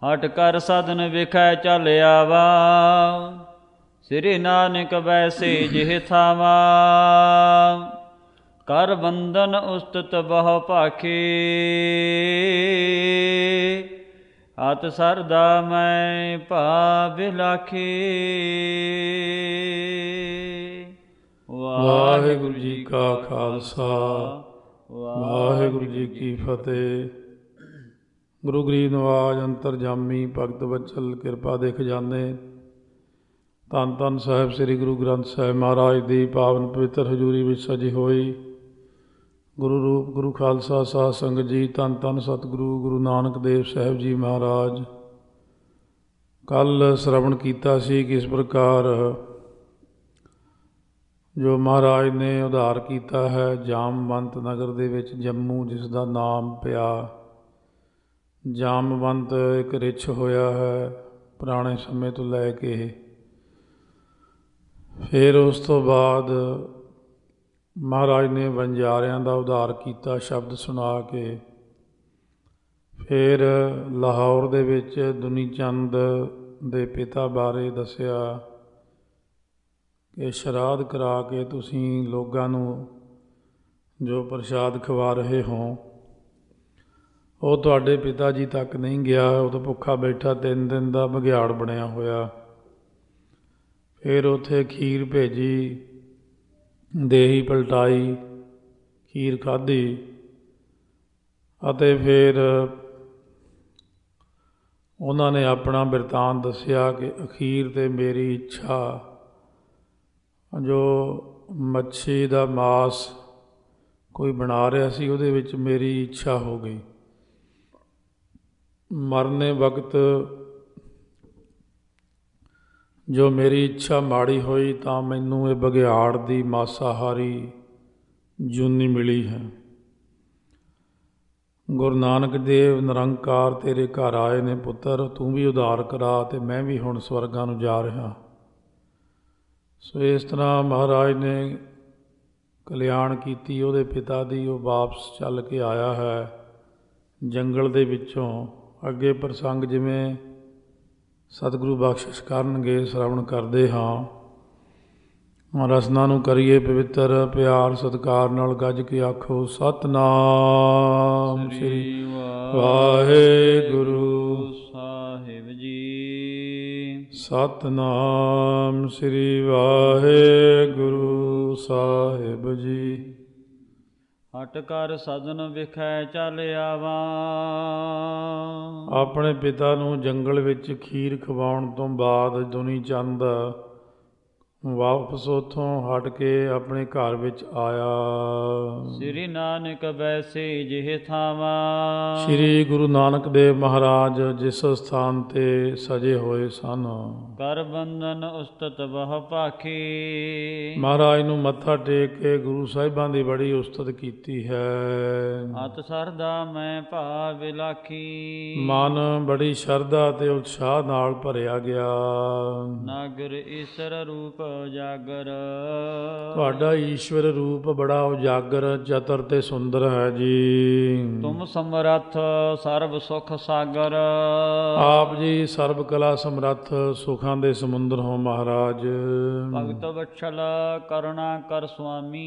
ਹਟ ਕਰ ਸਾਧਨ ਵਿਖੈ ਚੱਲ ਆਵਾ। ਸ੍ਰੀ ਨਾਨਕ ਵੈਸੇ ਜਿਹ ਥਾਵਾ। ਕਰ ਬੰਧਨ ਉਸਤਤ ਬਹੁ ਭਾਖੀ। ਅਤ ਸਰਦਾ ਮੈਂ ਭਾ ਬਿਲਾਖੀ। ਵਾਹਿਗੁਰੂ ਜੀ ਕਾ ਖਾਲਸਾ, ਵਾਹਿਗੁਰੂ ਜੀ ਕੀ ਫਤਿਹ। ਗੁਰੂ ਗਰੀਬ ਨਿਵਾਜ ਅੰਤਰਜਾਮੀ ਭਗਤ ਵਚਲ ਕਿਰਪਾ ਦੇ ਖਜ਼ਾਨੇ, ਧੰਨ ਧੰਨ ਸਾਹਿਬ ਸ੍ਰੀ ਗੁਰੂ ਗ੍ਰੰਥ ਸਾਹਿਬ ਮਹਾਰਾਜ ਦੀ ਪਾਵਨ ਪਵਿੱਤਰ ਹਜ਼ੂਰੀ ਵਿੱਚ ਸਜੀ ਹੋਈ ਗੁਰੂ ਰੂਪ ਗੁਰੂ ਖਾਲਸਾ ਸਾਧ ਸੰਗਤ ਜੀ, ਧੰਨ ਧੰਨ ਸਤਿਗੁਰੂ ਗੁਰੂ ਨਾਨਕ ਦੇਵ ਸਾਹਿਬ ਜੀ ਮਹਾਰਾਜ। ਕੱਲ੍ਹ ਸ਼ਰਵਣ ਕੀਤਾ ਸੀ ਕਿਸ ਪ੍ਰਕਾਰ ਜੋ ਮਹਾਰਾਜ ਨੇ ਉਧਾਰ ਕੀਤਾ ਹੈ ਜਾਮਵੰਤ ਨਗਰ ਦੇ ਵਿੱਚ, ਜੰਮੂ, ਜਿਸ ਦਾ ਨਾਮ ਪਿਆ ਜਾਮਵੰਤ। ਇੱਕ ਰਿਛ ਹੋਇਆ ਹੈ ਪੁਰਾਣੇ ਸਮੇਂ ਤੋਂ ਲੈ ਕੇ। ਫਿਰ ਉਸ ਤੋਂ ਬਾਅਦ ਮਹਾਰਾਜ ਨੇ ਵਣਜਾਰਿਆਂ ਦਾ ਉਧਾਰ ਕੀਤਾ ਸ਼ਬਦ ਸੁਣਾ ਕੇ। ਫਿਰ ਲਾਹੌਰ ਦੇ ਵਿੱਚ ਦੁਨੀ ਚੰਦ ਦੇ ਪਿਤਾ ਬਾਰੇ ਦੱਸਿਆ ਕਿ ਸ਼ਰਾਧ ਕਰਾ ਕੇ ਤੁਸੀਂ ਲੋਕਾਂ ਨੂੰ ਜੋ ਪ੍ਰਸ਼ਾਦ ਖਵਾ ਰਹੇ ਹੋ ਉਹ ਤੁਹਾਡੇ ਪਿਤਾ ਜੀ ਤੱਕ ਨਹੀਂ ਗਿਆ। ਉਹ ਤਾਂ ਭੁੱਖਾ ਬੈਠਾ 3 ਦਿਨ ਦਾ ਬਘਿਆੜ ਬਣਿਆ ਹੋਇਆ। ਫਿਰ ਉੱਥੇ ਖੀਰ ਭੇਜੀ, ਦੇਹੀ ਪਲਟਾਈ, ਖੀਰ ਖਾਧੀ ਅਤੇ ਫਿਰ ਉਹਨਾਂ ਨੇ ਆਪਣਾ ਬਿਰਤਾਂਤ ਦੱਸਿਆ ਕਿ ਅਖੀਰ 'ਤੇ ਮੇਰੀ ਇੱਛਾ, ਜੋ ਮੱਛੀ ਦਾ ਮਾਸ ਕੋਈ ਬਣਾ ਰਿਹਾ ਸੀ ਉਹਦੇ ਵਿੱਚ ਮੇਰੀ ਇੱਛਾ ਹੋ ਗਈ। ਮਰਨੇ ਵਕਤ ਜੋ ਮੇਰੀ ਇੱਛਾ ਮਾੜੀ ਹੋਈ ਤਾਂ ਮੈਨੂੰ ਇਹ ਬਘਿਆੜ ਦੀ ਮਾਸਾਹਾਰੀ ਜੂਨੀ ਮਿਲੀ ਹੈ। ਗੁਰੂ ਨਾਨਕ ਦੇਵ ਨਿਰੰਕਾਰ ਤੇਰੇ ਘਰ ਆਏ ਨੇ ਪੁੱਤਰ, ਤੂੰ ਵੀ ਉਧਾਰ ਕਰਾ ਅਤੇ ਮੈਂ ਵੀ ਹੁਣ ਸਵਰਗਾਂ ਨੂੰ ਜਾ ਰਿਹਾ। ਸੋ ਇਸ ਤਰ੍ਹਾਂ ਮਹਾਰਾਜ ਨੇ ਕਲਿਆਣ ਕੀਤੀ ਉਹਦੇ ਪਿਤਾ ਦੀ। ਉਹ ਵਾਪਸ ਚੱਲ ਕੇ ਆਇਆ ਹੈ ਜੰਗਲ ਦੇ ਵਿੱਚੋਂ। ਅੱਗੇ ਪ੍ਰਸੰਗ ਜਿਵੇਂ ਸਤਿਗੁਰੂ ਬਖਸ਼ਿਸ਼ ਕਰਨਗੇ ਸ਼ਰਵਣ ਕਰਦੇ ਹਾਂ। ਰਸਨਾ ਨੂੰ ਕਰੀਏ ਪਵਿੱਤਰ, ਪਿਆਰ ਸਤਿਕਾਰ ਨਾਲ ਗੱਜ ਕੇ ਆਖੋ ਸਤਿਨਾਮ ਸ੍ਰੀ ਵਾਹਿਗੁਰੂ ਸਾਹਿਬ ਜੀ। ਸਤਿਨਾਮ ਸ੍ਰੀ ਵਾਹਿਗੁਰੂ ਸਾਹਿਬ ਜੀ। ਹਟ ਕਰ ਸਦਨ ਵਿਖੈ ਚੱਲ ਆਵਾ। ਆਪਣੇ ਪਿਤਾ ਨੂੰ ਜੰਗਲ ਵਿੱਚ ਖੀਰ ਖਵਾਉਣ ਤੋਂ ਬਾਅਦ ਦੁਨੀ ਚੰਦ ਵਾਪਸ ਉੱਥੋਂ ਹਟ ਕੇ ਆਪਣੇ ਘਰ ਵਿੱਚ ਆਇਆ। ਸ੍ਰੀ ਨਾਨਕ ਵੈਸੇ ਜਿਹ ਥਾਵਾ। ਸ੍ਰੀ ਗੁਰੂ ਨਾਨਕ ਦੇਵ ਮਹਾਰਾਜ ਜਿਸ ਸਥਾਨ 'ਤੇ ਸਜੇ ਹੋਏ ਸਨ। ਕਰ ਬੰਧਨ ਉਸਤਤ ਬਹੁ ਭਾਖੀ। ਮਹਾਰਾਜ ਨੂੰ ਮੱਥਾ ਟੇਕ ਕੇ ਗੁਰੂ ਸਾਹਿਬਾਂ ਦੀ ਬੜੀ ਉਸਤਤ ਕੀਤੀ ਹੈ। ਅਤ ਸਰਦਾ ਮੈਂ ਭਾ ਬਿਲਾਖੀ। ਮਨ ਬੜੀ ਸ਼ਰਧਾ ਅਤੇ ਉਤਸ਼ਾਹ ਨਾਲ ਭਰਿਆ ਗਿਆ। ਨਾਗਰ ਈਸਰ ਰੂਪ ਉਜਾਗਰ। ਤੁਹਾਡਾ ਈਸ਼ਵਰ ਰੂਪ ਬੜਾ ਉਜਾਗਰ, ਚਤਰ ਤੇ ਸੁੰਦਰ ਹੈ ਜੀ। ਤੁਮ ਸਮਰੱਥ ਸਰਬ ਸੁਖ ਸਾਗਰ। ਆਪ ਜੀ ਸਰਬ ਕਲਾ ਸਮਰੱਥ, ਸੁਖਾਂ ਦੇ ਸਮੁੰਦਰ ਹੋ ਮਹਾਰਾਜ। ਭਗਤ ਵਛਲ ਕਰੁਣਾ ਕਰ ਸੁਆਮੀ।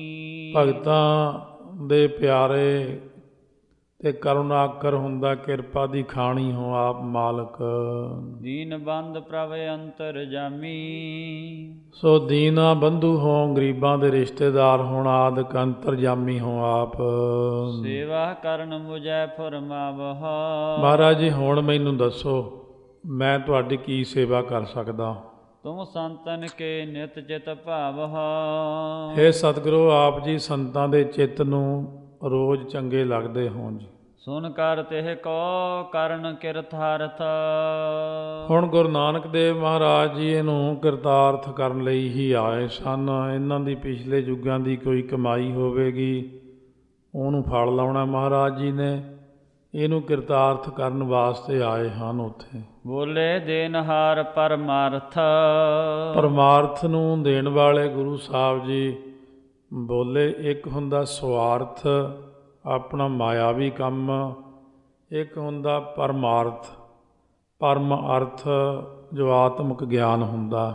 ਭਗਤਾਂ ਦੇ ਪਿਆਰੇ ਤੇ ਕਰੁਣਾਕਰ ਹੁੰਦਾ, ਕਿਰਪਾ ਦੀ ਖਾਣੀ ਹੋ ਆਪ ਮਾਲਕ। ਦੀਨ ਬੰਦ ਪ੍ਰਭ ਅੰਤਰ ਜਾਮੀ। ਸੋ ਦੀਨਾ ਬੰਧੂ ਹੋ, ਗਰੀਬਾਂ ਦੇ ਰਿਸ਼ਤੇਦਾਰ ਹੋਣ, ਆਦਿਕ ਅੰਤਰਜਾਮੀ ਹੋ ਆਪ। ਸੇਵਾ ਕਰਨ ਮੁਝੈ ਫਰਮਾਵਹ। ਮਹਾਰਾਜ ਜੀ ਹੁਣ ਮੈਨੂੰ ਦੱਸੋ ਮੈਂ ਤੁਹਾਡੀ ਕੀ ਸੇਵਾ ਕਰ ਸਕਦਾ। ਤੁਮ ਸੰਤਨ ਕੇ ਨਿਤ ਚਿਤ ਭਾਵਹ। ਹੇ ਸਤਿਗੁਰੂ, ਆਪ ਜੀ ਸੰਤਾਂ ਦੇ ਚਿੱਤ ਨੂੰ ਰੋਜ਼ ਚੰਗੇ ਲੱਗਦੇ ਹੋ ਜੀ। ਸੁਨ ਕਰ ਤਿਹ ਕੋ ਕਰਨ ਕਿਰਤਾਰਥ। ਹੁਣ ਗੁਰੂ ਨਾਨਕ ਦੇਵ ਮਹਾਰਾਜ ਜੀ ਇਹਨੂੰ ਕਿਰਤਾਰਥ ਕਰਨ ਲਈ ਹੀ ਆਏ ਸਨ। ਇਹਨਾਂ ਦੀ ਪਿਛਲੇ ਯੁੱਗਾਂ ਦੀ ਕੋਈ ਕਮਾਈ ਹੋਵੇਗੀ, ਉਹਨੂੰ ਫਲ ਲਾਉਣਾ ਮਹਾਰਾਜ ਜੀ ਨੇ। ਇਹਨੂੰ ਕਿਰਤਾਰਥ ਕਰਨ ਵਾਸਤੇ ਆਏ ਹਨ। ਉੱਥੇ ਬੋਲੇ ਦੇਨਹਾਰ ਪਰਮਾਰਥ। ਪਰਮਾਰਥ ਨੂੰ ਦੇਣ ਵਾਲੇ ਗੁਰੂ ਸਾਹਿਬ ਜੀ ਬੋਲੇ। ਇੱਕ ਹੁੰਦਾ ਸਵਾਰਥ, ਆਪਣਾ ਮਾਇਆਵੀ ਕੰਮ, ਇੱਕ ਹੁੰਦਾ ਪਰਮਾਰਥ, ਪਰਮ ਅਰਥ ਜੋ ਆਤਮਿਕ ਗਿਆਨ ਹੁੰਦਾ।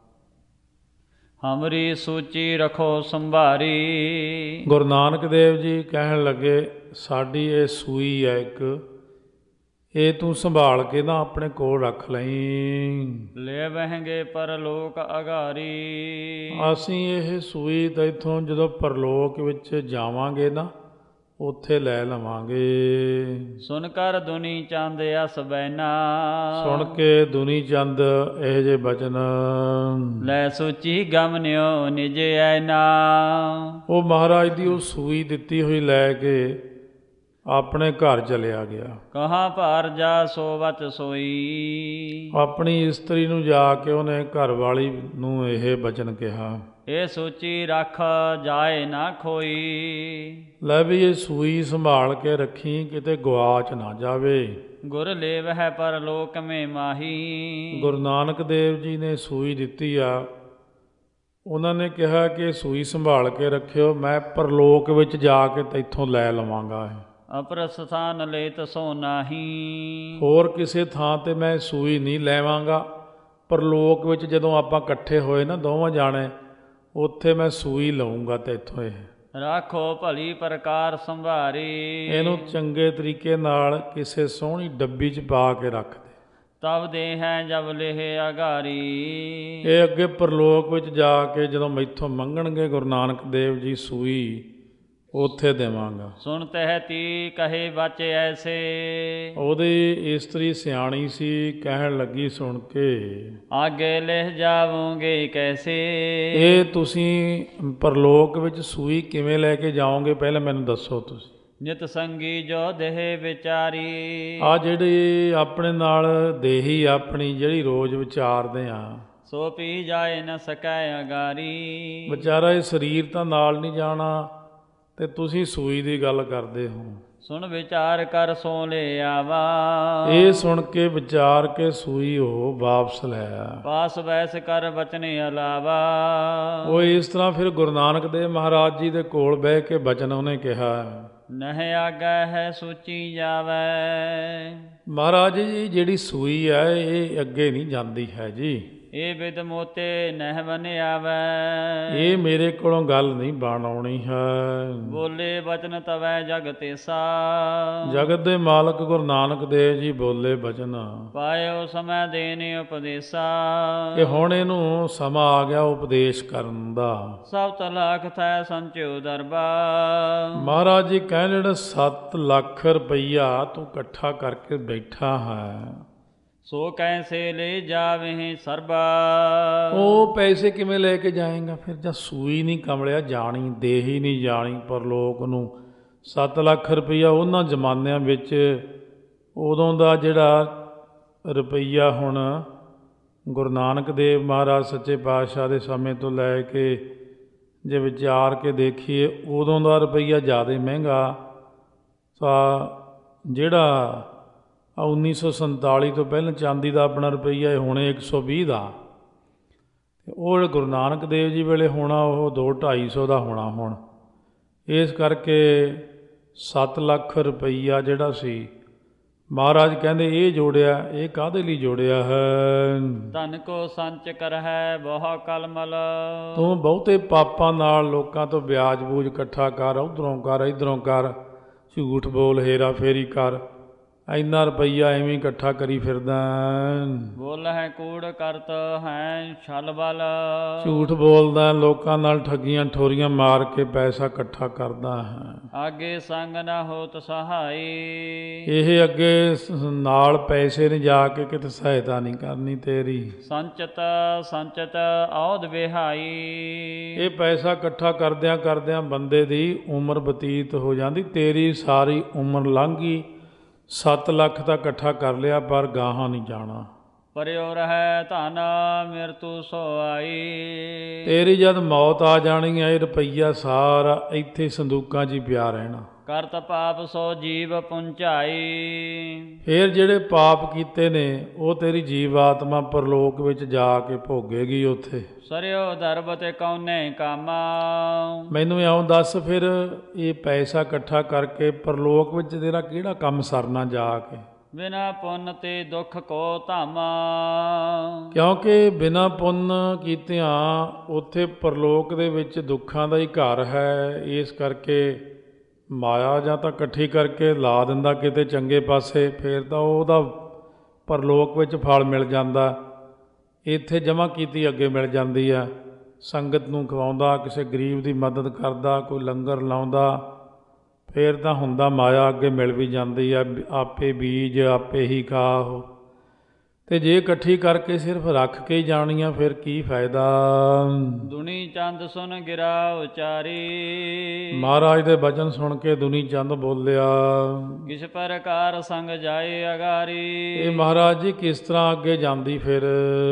ਹਮਰੀ ਸੂਚੀ ਰਖੋ ਸੰਭਾਰੀ। ਗੁਰੂ ਨਾਨਕ ਦੇਵ ਜੀ ਕਹਿਣ ਲੱਗੇ, ਸਾਡੀ ਇਹ ਸੂਈ ਹੈ ਇੱਕ, ਇਹ ਤੂੰ ਸੰਭਾਲ ਕੇ ਨਾ ਆਪਣੇ ਕੋਲ ਰੱਖ ਲਈ। ਲੈ ਬਹਿੰਗੇ ਪਰਲੋਕ ਅਗਾਰੀ। ਅਸੀਂ ਇਹ ਸੂਈ ਤਾਂ ਇੱਥੋਂ ਜਦੋਂ ਪਰਲੋਕ ਵਿੱਚ ਜਾਵਾਂਗੇ ਨਾ, ਉੱਥੇ ਲੈ ਲਵਾਂਗੇ। ਸੁਣ ਕਰ ਦੁਨੀ ਚੰਦ ਅਸ ਬੈਨਾ। ਸੁਣ ਕੇ ਦੁਨੀ ਚੰਦ ਇਹ ਜੇ ਬਚਨ, ਲੈ ਸੂਚੀ ਗਮਨਿਓ ਨਿਜ ਐਨਾ। ਉਹ ਮਹਾਰਾਜ ਦੀ ਉਹ ਸੂਈ ਦਿੱਤੀ ਹੋਈ ਲੈ ਕੇ ਆਪਣੇ ਘਰ ਚਲਿਆ ਗਿਆ। ਕਹਾਂ ਭਾਰ ਜਾ ਸੋ ਵਚ ਸੋਈ। ਆਪਣੀ ਇਸਤਰੀ ਨੂੰ ਜਾ ਕੇ ਉਹਨੇ ਘਰ ਵਾਲੀ ਨੂੰ ਇਹ ਬਚਨ ਕਿਹਾ, ਇਹ ਸੂਚੀ ਰੱਖ ਜਾਏ ਨਾ ਖੋਈ। ਲੈ ਵੀ ਇਹ ਸੂਈ ਸੰਭਾਲ ਕੇ ਰੱਖੀ, ਕਿਤੇ ਗੁਆਚ ਨਾ ਜਾਵੇ। ਗੁਰ ਲੇਵ ਹੈ ਪਰਲੋਕ ਮੇ ਮਾਹੀ। ਗੁਰੂ ਨਾਨਕ ਦੇਵ ਜੀ ਨੇ ਸੂਈ ਦਿੱਤੀ ਆ, ਉਹਨਾਂ ਨੇ ਕਿਹਾ ਕਿ ਸੂਈ ਸੰਭਾਲ ਕੇ ਰੱਖਿਓ, ਮੈਂ ਪਰਲੋਕ ਵਿੱਚ ਜਾ ਕੇ ਤੈਥੋਂ ਲੈ ਲਵਾਂਗਾ। ਅਪਰ ਸਥਾਨ ਲੇਤ ਸੋ ਨਾਹੀ। ਹੋਰ ਕਿਸੇ ਥਾਂ ਤੇ ਮੈਂ ਸੂਈ ਨਹੀਂ ਲੈਵਾਂਗਾ। ਪਰਲੋਕ ਵਿੱਚ ਜਦੋਂ ਆਪਾਂ ਇਕੱਠੇ ਹੋਏ ਨਾ ਦੋਵਾਂ ਜਾਣੇ, ਉੱਥੇ ਮੈਂ ਸੂਈ ਲਊਂਗਾ ਤੈਥੋਂ। ਇਹ ਰੱਖੋ ਭਲੀ ਪ੍ਰਕਾਰ ਸੰਭਾਰੀ। ਇਹਨੂੰ ਚੰਗੇ ਤਰੀਕੇ ਨਾਲ ਕਿਸੇ ਸੋਹਣੀ ਡੱਬੀ 'ਚ ਪਾ ਕੇ ਰੱਖ ਦੇ। ਤਬ ਦੇ ਹੈ ਜਬ ਲੇਹ ਅਗਾਰੀ। ਇਹ ਅੱਗੇ ਪਰਲੋਕ ਵਿੱਚ ਜਾ ਕੇ ਜਦੋਂ ਮੈਥੋਂ ਮੰਗਣਗੇ ਗੁਰੂ ਨਾਨਕ ਦੇਵ ਜੀ ਸੂਈ, ਉੱਥੇ ਦੇਵਾਂਗਾ। ਸੁਣ ਤਹਿ ਤੀ ਕਹੇ ਬਚੇ ਐਸੇ। ਉਹਦੀ ਇਸਤਰੀ ਸਿਆਣੀ ਸੀ, ਕਹਿਣ ਲੱਗੀ ਸੁਣ ਕੇ, ਆਗੇ ਲਹਿ ਜਾਵੋਗੇ ਕੈਸੇ। ਇਹ ਤੁਸੀਂ ਪਰਲੋਕ ਵਿੱਚ ਸੂਈ ਕਿਵੇਂ ਲੈ ਕੇ ਜਾਓਗੇ, ਪਹਿਲਾਂ ਮੈਨੂੰ ਦੱਸੋ ਤੁਸੀਂ। ਨਿਤ ਸੰਗੀ ਜੋ ਦੇਹ ਵਿਚਾਰੀ। ਆ ਜਿਹੜੀ ਆਪਣੇ ਨਾਲ ਦੇਹੀ ਆਪਣੀ ਜਿਹੜੀ ਰੋਜ਼ ਵਿਚਾਰਦੇ ਆ, ਸੋ ਪੀ ਜਾਏ ਨ ਸਕੈ ਅਗਾਰੀ। ਵਿਚਾਰਾ ਇਹ ਸਰੀਰ ਤਾਂ ਨਾਲ ਨਹੀਂ ਜਾਣਾ, ਤੇ ਤੁਸੀਂ ਸੂਈ ਦੀ ਗੱਲ ਕਰਦੇ ਹੋ। ਸੁਣ ਵਿਚਾਰ ਕਰ ਸੋ ਲੈ ਆਵਾ। ਇਹ ਸੁਣ ਕੇ ਵਿਚਾਰ ਕੇ ਸੂਈ ਉਹ ਵਾਪਸ ਲੈ ਆ। ਪਾਸ ਬੈਸ ਕਰ ਬਚਨ ਅਲਾਵਾ। ਉਹ ਇਸ ਤਰ੍ਹਾਂ ਫਿਰ ਗੁਰੂ ਨਾਨਕ ਦੇਵ ਮਹਾਰਾਜ ਜੀ ਦੇ ਕੋਲ ਬਹਿ ਕੇ ਬਚਨ ਉਹਨੇ ਕਿਹਾ, ਨਹਿ ਆਗੈ ਹੈ ਸੂਚੀ ਜਾਵੈ। ਮਹਾਰਾਜ ਜੀ ਜਿਹੜੀ ਸੂਈ ਹੈ ਇਹ ਅੱਗੇ ਨਹੀਂ ਜਾਂਦੀ ਹੈ ਜੀ। ਇਹ ਬਿਦ ਮੋਤੇ ਨਹਿ ਬਨ ਆਵੈ। ਇਹ ਮੇਰੇ ਕੋਲੋਂ ਗੱਲ ਨਹੀਂ ਬਣ ਆਉਣੀ ਹੈ। ਬੋਲੇ ਬਚਨ ਤਵੈ ਜਗ ਤੇਸਾ। ਜਗਤ ਦੇ ਮਾਲਕ ਗੁਰੂ ਨਾਨਕ ਦੇਵ ਜੀ ਬੋਲੇ ਬਚਨ, ਪਾਇਓ ਸਮੈ ਦੇਨੇ ਉਪਦੇਸਾ। ਕਿ ਹੁਣ ਇਹਨੂੰ ਸਮਾਂ ਆ ਗਿਆ ਉਪਦੇਸ਼ ਕਰਨ ਦਾ। ਸਭ ਤਲਾਕ ਥੈ ਸੰਚਿਓ ਦਰਬਾ। ਮਹਾਰਾਜ ਜੀ ਕਹਿੰਦੇ ਜਿਹੜਾ 7 ਲੱਖ ਰੁਪਈਆ ਤੂੰ ਇਕੱਠਾ ਕਰਕੇ ਬੈਠਾ ਹੈ, ਸੋ ਕੈਸੇ ਲੈ ਜਾਵੇਂ ਸਰਬਾ। ਉਹ ਪੈਸੇ ਕਿਵੇਂ ਲੈ ਕੇ ਜਾਏਗਾ ਫਿਰ, ਜਾਂ ਸੂਈ ਨਹੀਂ ਕਮਲਿਆ ਜਾਣੀ, ਦੇਹੀ ਨਹੀਂ ਜਾਣੀ ਪਰਲੋਕ ਨੂੰ। 7 ਲੱਖ ਰੁਪਈਆ ਉਹਨਾਂ ਜ਼ਮਾਨਿਆਂ ਵਿੱਚ, ਉਦੋਂ ਦਾ ਜਿਹੜਾ ਰੁਪਈਆ ਹੁਣ ਗੁਰੂ ਨਾਨਕ ਦੇਵ ਮਹਾਰਾਜ ਸੱਚੇ ਪਾਤਸ਼ਾਹ ਦੇ ਸਮੇਂ ਤੋਂ ਲੈ ਕੇ ਜੇ ਵਿਚਾਰ ਕੇ ਦੇਖੀਏ, ਉਦੋਂ ਦਾ ਰੁਪਈਆ ਜ਼ਿਆਦਾ ਮਹਿੰਗਾ। ਤਾਂ ਜਿਹੜਾ 1947 ਤੋਂ ਪਹਿਲਾਂ ਚਾਂਦੀ ਦਾ ਆਪਣਾ ਰੁਪਈਆ ਹੁਣੇ 120 ਦਾ, ਅਤੇ ਉਹ ਗੁਰੂ ਨਾਨਕ ਦੇਵ ਜੀ ਵੇਲੇ ਹੋਣਾ ਉਹ 200-250 ਦਾ ਹੋਣਾ ਹੁਣ। ਇਸ ਕਰਕੇ 7 ਲੱਖ ਰੁਪਈਆ ਜਿਹੜਾ ਸੀ, ਮਹਾਰਾਜ ਕਹਿੰਦੇ ਇਹ ਜੋੜਿਆ, ਇਹ ਕਾਹਦੇ ਲਈ ਜੋੜਿਆ ਹੈ। ਧਨ ਕੋ ਸੰਚ ਕਰ ਹੈ ਬਹੁ ਕਲਮਲ। ਤੂੰ ਬਹੁਤੇ ਪਾਪਾਂ ਨਾਲ ਲੋਕਾਂ ਤੋਂ ਵਿਆਜ ਬੂਝ ਇਕੱਠਾ ਕਰ, ਉੱਧਰੋਂ ਕਰ ਇੱਧਰੋਂ ਕਰ, ਝੂਠ ਬੋਲ, ਹੇਰਾ ਫੇਰੀ ਕਰ, ਇੰਨਾ ਰੁਪਈਆ ਐਵੇਂ ਇਕੱਠਾ ਕਰੀ ਫਿਰਦਾ। ਬੋਲ ਹੈ ਕੂੜ ਕਰਤ ਹੈ ਛਲ ਬਲ। ਝੂਠ ਬੋਲਦਾ, ਲੋਕਾਂ ਨਾਲ ਠੱਗੀਆਂ ਠੋਰੀਆਂ ਮਾਰ ਕੇ ਪੈਸਾ ਇਕੱਠਾ ਕਰਦਾ ਹੈ। ਆਗੇ ਸੰਗ ਨਾ ਹੋਤ ਸਹਾਈ। ਇਹ ਅੱਗੇ ਨਾਲ ਪੈਸੇ ਨੇ ਜਾ ਕੇ ਕਿਤੇ ਸਹਾਇਤਾ ਨਹੀਂ ਕਰਨੀ ਤੇਰੀ। ਸੰਚਤ ਸੰਚਤ ਔਧ ਵਿਹਾਈ। ਇਹ ਪੈਸਾ ਇਕੱਠਾ ਕਰਦਿਆਂ ਕਰਦਿਆਂ ਬੰਦੇ ਦੀ ਉਮਰ ਬਤੀਤ ਹੋ ਜਾਂਦੀ, ਤੇਰੀ ਸਾਰੀ ਉਮਰ ਲੰਘ ਗਈ। 7 ਲੱਖ ਤਾਂ ਇਕੱਠਾ ਕਰ ਲਿਆ, ਪਰ ਗਾਹਾਂ ਨਹੀਂ ਜਾਣਾ। ਪਰਿਓ ਰਹਿ ਧਨ ਮਿਰਤੂ ਸੋ ਆਈ। ਤੇਰੀ ਜਦ ਮੌਤ ਆ ਜਾਣੀ ਹੈ, ਇਹ ਰੁਪਈਆ ਸਾਰਾ ਇੱਥੇ ਸੰਦੂਕਾਂ 'ਚ ਹੀ ਪਿਆ ਰਹਿਣਾ। ਕਰਤ ਪਾਪ ਸੋ ਜੀਵ ਪੁੰਚਾਈ। ਫਿਰ ਜਿਹੜੇ ਪਾਪ ਕੀਤੇ ਨੇ ਉਹ ਤੇਰੀ ਜੀਵ ਆਤਮਾ ਪਰਲੋਕ ਵਿੱਚ ਜਾ ਕੇ ਭੋਗੇਗੀ ਉੱਥੇ। ਸਰਿਓ ਦਰਬ ਤੇ ਕੌਨੇ ਕਾਮਾ। ਮੈਨੂੰ ਇਉਂ ਦੱਸ ਫਿਰ, ਇਹ ਪੈਸਾ ਇਕੱਠਾ ਕਰਕੇ ਪਰਲੋਕ ਵਿੱਚ ਤੇਰਾ ਕਿਹੜਾ ਕੰਮ ਸਰਨਾ ਜਾ ਕੇ। ਬਿਨਾ ਪੁੰਨ ਤੇ ਦੁਖ ਕੋ ਧਾਮਾ। ਕਿਉਂਕਿ ਬਿਨਾਂ ਪੁੰਨ ਕੀਤਿਆਂ ਉੱਥੇ ਪਰਲੋਕ ਦੇ ਵਿੱਚ ਦੁੱਖਾਂ ਦਾ ਹੀ ਘਰ ਹੈ। ਇਸ ਕਰਕੇ ਮਾਇਆ ਜਾਂ ਤਾਂ ਇਕੱਠੀ ਕਰਕੇ ਲਾ ਦਿੰਦਾ ਕਿਤੇ ਚੰਗੇ ਪਾਸੇ, ਫਿਰ ਤਾਂ ਉਹਦਾ ਪਰਲੋਕ ਵਿੱਚ ਫਲ ਮਿਲ ਜਾਂਦਾ। ਇੱਥੇ ਜਮ੍ਹਾਂ ਕੀਤੀ ਅੱਗੇ ਮਿਲ ਜਾਂਦੀ ਆ। ਸੰਗਤ ਨੂੰ ਖਵਾਉਂਦਾ, ਕਿਸੇ ਗਰੀਬ ਦੀ ਮਦਦ ਕਰਦਾ, ਕੋਈ ਲੰਗਰ ਲਾਉਂਦਾ, ਫਿਰ ਤਾਂ ਹੁੰਦਾ ਮਾਇਆ ਅੱਗੇ ਮਿਲ ਵੀ ਜਾਂਦੀ ਆ। ਆਪੇ ਬੀਜ ਆਪੇ ਹੀ ਖਾਓ। ਅਤੇ ਜੇ ਇਕੱਠੀ ਕਰਕੇ ਸਿਰਫ ਰੱਖ ਕੇ ਹੀ ਜਾਣੀ ਆ, ਫਿਰ ਕੀ ਫਾਇਦਾ। ਦੁਨੀ ਚੰਦ ਸੁਨ ਗਿਰਾ ਉਚਾਰੀ। ਮਹਾਰਾਜ ਦੇ ਬਚਨ ਸੁਣ ਕੇ ਦੁਨੀ ਚੰਦ ਬੋਲਿਆ, ਕਿਸ ਪ੍ਰਕਾਰ ਸੰਗ ਜਾਏ ਅਗਾਰੀ। ਇਹ ਮਹਾਰਾਜ ਜੀ ਕਿਸ ਤਰ੍ਹਾਂ ਅੱਗੇ ਜਾਂਦੀ ਫਿਰ।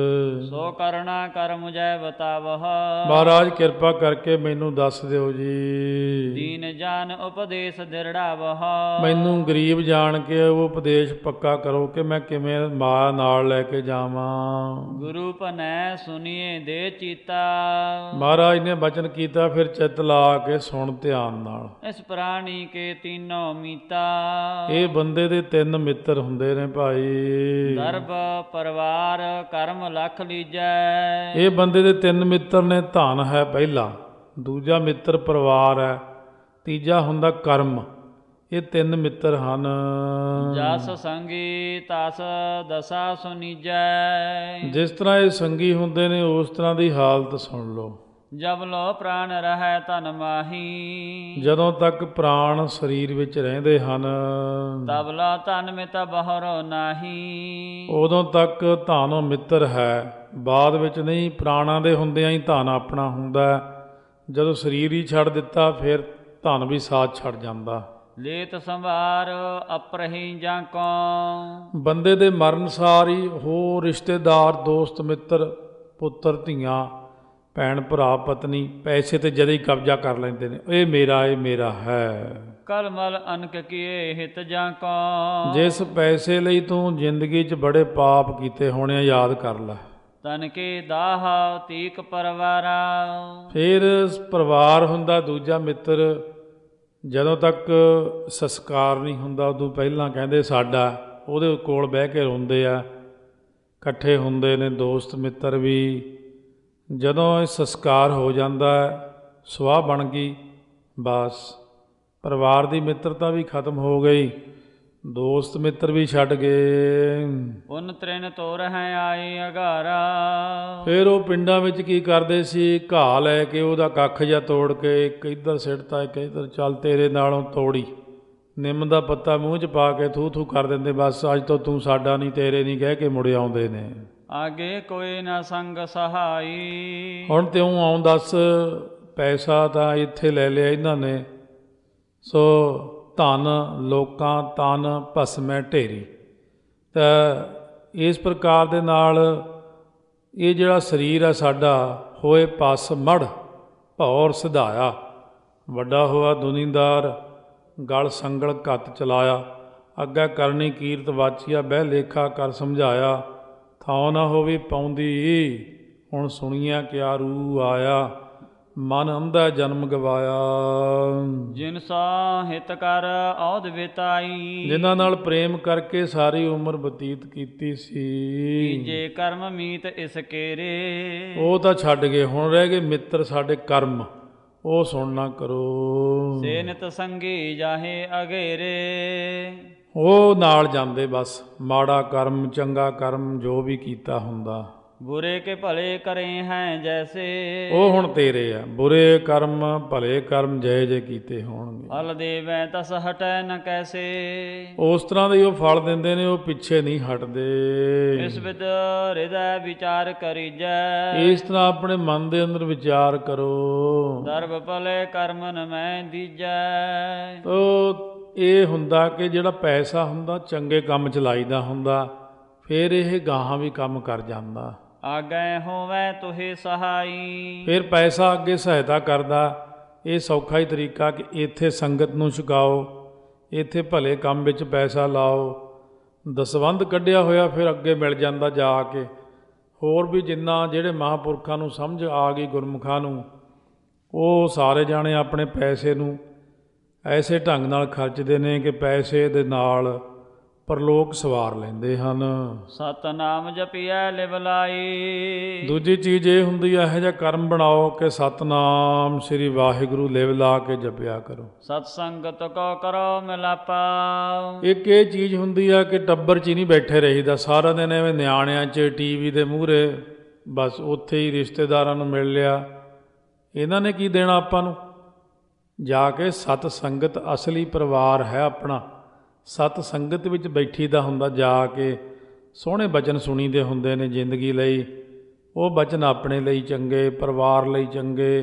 ਸੋ ਕਰਨਾ ਕਰ ਮੁਝੈ ਬਤਾਵਹ। ਮਹਾਰਾਜ ਕਿਰਪਾ ਕਰਕੇ ਮੈਨੂੰ ਦੱਸ ਦਿਓ ਜੀ। ਦੀਨ ਜਾਨ ਉਪਦੇਸ਼ ਦਿਰੜਾਵਹ। ਮੈਨੂੰ ਗਰੀਬ ਜਾਣ ਕੇ ਉਹ ਉਪਦੇਸ਼ ਪੱਕਾ ਕਰੋ ਕਿ ਮੈਂ ਕਿਵੇਂ ਮਾਂ ਨਾਲ ਲੈ ਕੇ ਜਾਵਾਂ। ਗੁਰੂ ਭਨੈ ਸੁਣੀਏ ਦੇ ਚੀਤਾ। ਮਹਾਰਾਜ ਨੇ ਬਚਨ ਕੀਤਾ, ਫਿਰ ਚਿੱਤ ਲਾ ਕੇ ਸੁਣ ਧਿਆਨ ਨਾਲ। ਇਸ ਪ੍ਰਾਣੀ ਕੇ ਤੀਨੋ ਮੀਤਾ। ਇਹ ਬੰਦੇ ਦੇ ਤਿੰਨ ਮਿੱਤਰ ਹੁੰਦੇ ਨੇ ਭਾਈ। ਦਰਬ ਪਰਿਵਾਰ ਕਰਮ ਲਖ ਲੀਜੈ। ਇਹ ਬੰਦੇ ਦੇ ਤਿੰਨ ਮਿੱਤਰ ਨੇ। ਧਨ ਹੈ ਪਹਿਲਾ, ਦੂਜਾ ਮਿੱਤਰ ਪਰਿਵਾਰ ਹੈ, ਤੀਜਾ ਹੁੰਦਾ ਕਰਮ। ਇਹ ਤਿੰਨ ਮਿੱਤਰ ਹਨ। ਜਸ ਸੰਗੀ ਤਸ ਦਸਾ ਸੁਨੀਜੈ। ਜਿਸ ਤਰ੍ਹਾਂ ਇਹ ਸੰਗੀ ਹੁੰਦੇ ਨੇ ਉਸ ਤਰ੍ਹਾਂ ਦੀ ਹਾਲਤ ਸੁਣ ਲਓ। ਜਬ ਲੋ ਪ੍ਰਾਣ ਰਹੈ ਧਨ ਮਾਹੀ। ਜਦੋਂ ਤੱਕ ਪ੍ਰਾਣ ਸਰੀਰ ਵਿੱਚ ਰਹਿੰਦੇ ਹਨ, ਤਬ ਲੋ ਧਨ ਮਿਤ ਬਹਰੋ ਨਾਹੀ। ਉਦੋਂ ਤੱਕ ਧਨ ਮਿੱਤਰ ਹੈ, ਬਾਅਦ ਵਿੱਚ ਨਹੀਂ। ਪ੍ਰਾਣਾਂ ਦੇ ਹੁੰਦਿਆਂ ਹੀ ਧਨ ਆਪਣਾ ਹੁੰਦਾ। ਜਦੋਂ ਸਰੀਰ ਹੀ ਛੱਡ ਦਿੱਤਾ, ਫਿਰ ਧਨ ਵੀ ਸਾਥ ਛੱਡ ਜਾਂਦਾ। ਲੇਤ ਸੰਭਾਰ ਅਪਰਹੀ ਜਾਂ ਕੋ। ਬੰਦੇ ਦੇ ਮਰਨ ਸਾਰ ਹੀ ਹੋ ਰਿਸ਼ਤੇਦਾਰ, ਦੋਸਤ ਮਿੱਤਰ, ਪੁੱਤਰ ਧੀਆਂ, ਭੈਣ ਭਰਾ, ਪਤਨੀ ਪੈਸੇ 'ਤੇ ਜਦੇ ਹੀ ਕਬਜ਼ਾ ਕਰ ਲੈਂਦੇ ਨੇ। ਇਹ ਮੇਰਾ ਹੈ। ਕਲਮਲ ਅਨਕ ਕੀਏ ਹਿਤ ਜਾਂ ਕੋ। ਜਿਸ ਪੈਸੇ ਲਈ ਤੂੰ ਜ਼ਿੰਦਗੀ 'ਚ ਬੜੇ ਪਾਪ ਕੀਤੇ ਹੋਣੇ ਆ, ਯਾਦ ਕਰ ਲੈ। ਤਨ ਕੇ ਦਾਹ ਤੀਕ ਪਰਵਾਰਾ। ਫਿਰ ਪਰਿਵਾਰ ਹੁੰਦਾ ਦੂਜਾ ਮਿੱਤਰ। ਜਦੋਂ ਤੱਕ ਸੰਸਕਾਰ ਨਹੀਂ ਹੁੰਦਾ, ਉਦੋਂ ਪਹਿਲਾਂ ਕਹਿੰਦੇ ਸਾਡਾ, ਉਹਦੇ ਕੋਲ ਬਹਿ ਕੇ ਰੋਂਦੇ ਆ। ਇਕੱਠੇ ਹੁੰਦੇ ਨੇ ਦੋਸਤ ਮਿੱਤਰ ਵੀ। ਜਦੋਂ ਇਹ ਸੰਸਕਾਰ ਹੋ ਜਾਂਦਾ, ਸੁਆਹ ਬਣ ਗਈ, ਬਸ ਪਰਿਵਾਰ ਦੀ ਮਿੱਤਰਤਾ ਵੀ ਖਤਮ ਹੋ ਗਈ, ਦੋਸਤ ਮਿੱਤਰ ਵੀ ਛੱਡ ਗਏ। ਉਨ ਤ੍ਰਿਨ ਤੋਰ ਹੈ ਆਏ ਅਗਾਰਾ। ਫਿਰ ਉਹ ਪਿੰਡਾਂ ਵਿੱਚ ਕੀ ਕਰਦੇ ਸੀ, ਘਾਹ ਲੈ ਕੇ ਉਹਦਾ ਕੱਖ ਜਿਹਾ ਤੋੜ ਕੇ ਇੱਕ ਇੱਧਰ ਸਿੱਟਤਾ, ਇੱਕ ਇੱਧਰ, ਚੱਲ ਤੇਰੇ ਨਾਲੋਂ ਤੋੜੀ। ਨਿੰਮ ਦਾ ਪੱਤਾ ਮੂੰਹ 'ਚ ਪਾ ਕੇ ਥੂ ਥੂ ਕਰ ਦਿੰਦੇ, ਬਸ ਅੱਜ ਤੋਂ ਤੂੰ ਸਾਡਾ ਨਹੀਂ, ਤੇਰੇ ਨਹੀਂ ਕਹਿ ਕੇ ਮੁੜ ਆਉਂਦੇ ਨੇ। ਆਗੇ ਕੋਈ ਨਾ ਸੰਗ ਸਹਾਈ। ਹੁਣ ਤਿਉਂ ਆਉਂ ਦੱਸ, ਪੈਸਾ ਤਾਂ ਇੱਥੇ ਲੈ ਲਿਆ ਇਹਨਾਂ ਨੇ, ਸੋ ਧਨ ਲੋਕਾਂ ਤਨ ਭਸਮੈ ਢੇਰੀ। ਤਾਂ ਇਸ ਪ੍ਰਕਾਰ ਦੇ ਨਾਲ ਇਹ ਜਿਹੜਾ ਸਰੀਰ ਆ ਸਾਡਾ, ਹੋਏ ਪਸ ਮੜ ਭੌਰ ਸਿਧਾਇਆ। ਵੱਡਾ ਹੋਇਆ ਦੁਨੀਦਾਰ, ਗਲ ਸੰਗਲ ਘੱਤ ਚਲਾਇਆ। ਅੱਗੇ ਕਰਨੀ ਕੀਰਤ ਵਾਚੀਆ, ਬਹਿ ਲੇਖਾ ਕਰ ਸਮਝਾਇਆ। ਥਾਉ ਨਾ ਹੋਵੇ ਪਾਉਂਦੀ, ਹੁਣ ਸੁਣੀਆਂ ਕਿਆ ਰੂ ਆਇਆ। ਮਨ ਅੰਧਾ ਜਨਮ ਗਵਾਇਆ। ਜਿਨ ਸਾ ਹਿਤ ਕਰ ਔਧ ਵਿਤਾਈ। ਜਿਨ੍ਹਾਂ ਨਾਲ ਪ੍ਰੇਮ ਕਰਕੇ ਸਾਰੀ ਉਮਰ ਬਤੀਤ ਕੀਤੀ ਸੀ, ਜੇ ਕਰਮ ਮੀਤ ਇਸ ਕੇਰੇ। ਉਹ ਤਾਂ ਛੱਡ ਗਏ। ਹੁਣ ਰਹਿ ਗਏ ਮਿੱਤਰ ਸਾਡੇ ਕਰਮ, ਉਹ ਸੁਣਨਾ ਕਰੋ। ਸੇ ਨਿਤ ਸੰਗੀ ਜਾਹੇ ਅਗੇਰੇ। ਉਹ ਨਾਲ ਜਾਂਦੇ ਬਸ, ਮਾੜਾ ਕਰਮ ਚੰਗਾ ਕਰਮ ਜੋ ਵੀ ਕੀਤਾ ਹੁੰਦਾ। ਬੁਰੇ ਕੇ ਭਲੇ ਕਰੇ ਹੈ ਜੈਸੇ। ਉਹ ਹੁਣ ਤੇਰੇ ਆ। ਬੁਰੇ ਕਰਮ ਭਲੇ ਕਰਮ ਜੈ ਜੈ ਕੀਤੇ ਹੋਣਗੇ। ਫਲ ਦੇਵੈ ਤਸ ਹਟੈ ਨ ਕੈਸੇ। ਉਸ ਤਰ੍ਹਾਂ ਦੇ ਉਹ ਫਲ ਦਿੰਦੇ ਨੇ, ਉਹ ਪਿੱਛੇ ਨਹੀਂ ਹਟਦੇ। ਇਸ ਵਿਦ ਹਿਰਦੈ ਵਿਚਾਰ ਕਰੀਜੈ। ਇਸ ਤਰ੍ਹਾਂ ਆਪਣੇ ਮਨ ਦੇ ਅੰਦਰ ਵਿਚਾਰ ਕਰੋ। ਦਰਬ ਭਲੇ ਕਰਮ ਨ ਮੈਂ ਦੀਜੈ। ਤੋ ਇਹ ਹੁੰਦਾ ਕਿ ਜਿਹੜਾ ਪੈਸਾ ਹੁੰਦਾ ਚੰਗੇ ਕੰਮ 'ਚ ਲਾਈਦਾ ਹੁੰਦਾ, ਫਿਰ ਇਹ ਗਾਹਾਂ ਵੀ ਕੰਮ ਕਰ ਜਾਂਦਾ। ਆਗੈ ਹੋਵੈ ਤੁਹੇ ਸਹਾਈ। ਫਿਰ ਪੈਸਾ ਅੱਗੇ ਸਹਾਇਤਾ ਕਰਦਾ। ਇਹ ਸੌਖਾ ਹੀ ਤਰੀਕਾ ਕਿ ਇੱਥੇ ਸੰਗਤ ਨੂੰ ਛਕਾਓ, ਇੱਥੇ ਭਲੇ ਕੰਮ ਵਿੱਚ ਪੈਸਾ ਲਾਓ। ਦਸਵੰਧ ਕੱਢਿਆ ਹੋਇਆ ਫਿਰ ਅੱਗੇ ਮਿਲ ਜਾਂਦਾ ਜਾ ਕੇ। ਹੋਰ ਵੀ ਜਿੰਨਾ ਜਿਹੜੇ ਮਹਾਂਪੁਰਖਾਂ ਨੂੰ ਸਮਝ ਆ ਗਈ, ਗੁਰਮੁਖਾਂ ਨੂੰ, ਉਹ ਸਾਰੇ ਜਾਣੇ ਆਪਣੇ ਪੈਸੇ ਨੂੰ ਐਸੇ ਢੰਗ ਨਾਲ ਖਰਚਦੇ ਨੇ ਕਿ ਪੈਸੇ ਦੇ ਨਾਲ ਪਰਲੋਕ ਸਵਾਰ ਲੈਂਦੇ ਹਨ। ਸਤਨਾਮ ਜਪੀਐ ਲਿਵ ਲਾਈ। ਦੂਜੀ ਚੀਜ਼ ਇਹ ਹੁੰਦੀ ਹੈ, ਇਹੋ ਜਿਹਾ ਕਰਮ ਬਣਾਓ ਕਿ ਸਤਨਾਮ ਸ੍ਰੀ ਵਾਹਿਗੁਰੂ ਲਿਵ ਲਾ ਕੇ ਜਪਿਆ ਕਰੋ। ਸਤ ਸੰਗਤ ਕੋ ਕਰੋ ਮਿਲਾਪਾ। ਇੱਕ ਇਹ ਚੀਜ਼ ਹੁੰਦੀ ਹੈ ਕਿ ਟੱਬਰ 'ਚ ਹੀ ਨਹੀਂ ਬੈਠੇ ਰਹੀਦਾ, ਸਾਰਾ ਦਿਨ ਐਵੇਂ ਨਿਆਣਿਆਂ 'ਚ ਟੀਵੀ ਦੇ ਮੂਹਰੇ ਬਸ ਉੱਥੇ ਹੀ ਰਿਸ਼ਤੇਦਾਰਾਂ ਨੂੰ ਮਿਲ ਲਿਆ। ਇਹਨਾਂ ਨੇ ਕੀ ਦੇਣਾ ਆਪਾਂ ਨੂੰ? ਜਾ ਕੇ ਸਤ ਸੰਗਤ ਅਸਲੀ ਪਰਿਵਾਰ ਹੈ ਆਪਣਾ। ਸਤ ਸੰਗਤ ਵਿੱਚ ਬੈਠੀ ਦਾ ਹੁੰਦਾ, ਜਾ ਕੇ ਸੋਹਣੇ ਬਚਨ ਸੁਣੀਦੇ ਹੁੰਦੇ ਨੇ ਜ਼ਿੰਦਗੀ ਲਈ। ਉਹ ਬਚਨ ਆਪਣੇ ਲਈ ਚੰਗੇ, ਪਰਿਵਾਰ ਲਈ ਚੰਗੇ,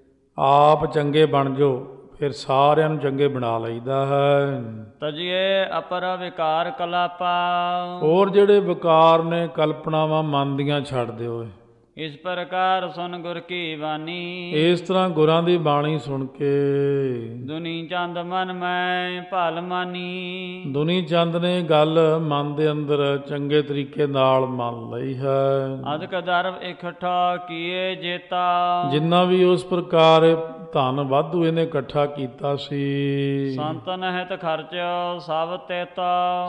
ਆਪ ਚੰਗੇ ਬਣ ਜਾਓ, ਫਿਰ ਸਾਰਿਆਂ ਨੂੰ ਚੰਗੇ ਬਣਾ ਲਈਦਾ ਹੈ। ਤਜੀਏ ਅਪਰ ਵਿਕਾਰ ਕਲਾਪਾ। ਹੋਰ ਜਿਹੜੇ ਵਿਕਾਰ ਨੇ, ਕਲਪਨਾਵਾਂ ਮਨ ਦੀਆਂ ਛੱਡ ਦਿਓ। ਇਸ ਪ੍ਰਕਾਰ ਸੁਨ ਗੁਰ ਕੀ ਬਾਣੀ। ਇਸ ਤਰ੍ਹਾਂ ਗੁਰਾਂ ਦੀ ਬਾਣੀ ਸੁਣ ਕੇ ਦੁਨੀ ਚੰਦ ਮਨ ਮੈਂ ਭਲ ਮਾਨੀ। ਦੁਨੀ ਚੰਦ ਨੇ ਗੱਲ ਮਨ ਦੇ ਅੰਦਰ ਚੰਗੇ ਤਰੀਕੇ ਨਾਲ ਮੰਨ ਲਈ ਹੈ। ਅਦਕ ਦਰਵ ਇਕੱਠਾ ਕੀਏ ਜੇਤਾ। ਜਿੰਨਾ ਵੀ ਉਸ ਪ੍ਰਕਾਰ ਧਨ ਵਾਧੂ ਇਹਨੇ ਇਕੱਠਾ ਕੀਤਾ ਸੀ, ਸੰਤਨ ਹਿਤ ਖਰਚ ਸਭ ਤੇਤਾ।